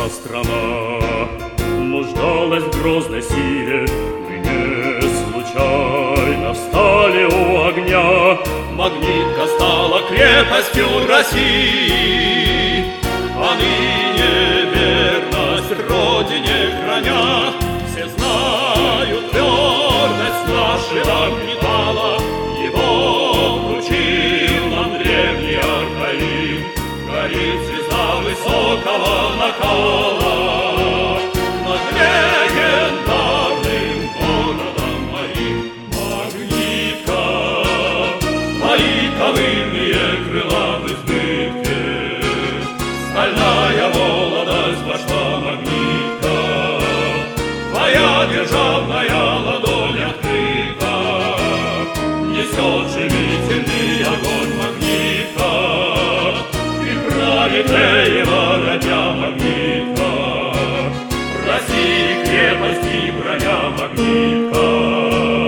страна нуждалась в грозной силе. Мы не случайно встали у огня. Магнитка стала крепостью России, а ныне верность Родине храня. Все знают твердость нашего металла, его вручил нам древний Аркаим. Горит звезда высокого накала над легендарным городом моим. Магнитка, твои ковыльные крыла в избытке, стальная молодость вошла, Магнитка, твоя державная ладонь открыта, несет живительный огонь, Магнитка, и праведного родня, Магнитка, России крепости броня, Магнитка.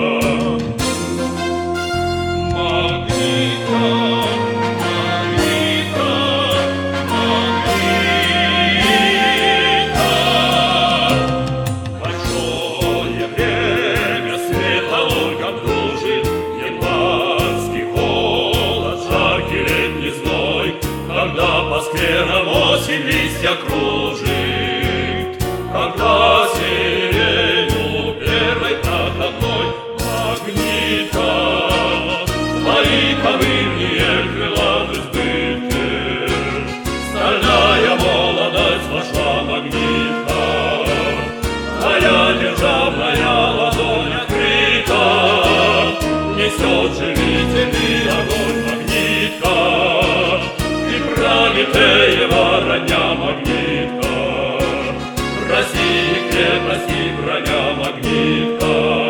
Когда по скверам осень листья кружит, когда сиренью первой проходной, Магнитка, твои ковыльные крыла в избытке, стальная молодость вошла, Магнитка, твоя державная ладонь открыта, несет живительный огонь, Магнитка, Прометеева родня, Магнитка, России крепости броня, Магнитка.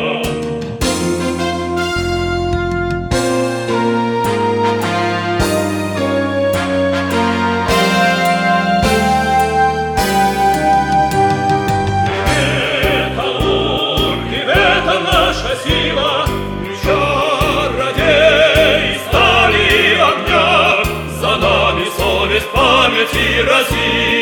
Это лук, и в этом наша сила, чародей стали огня. За нами совесть памяти России.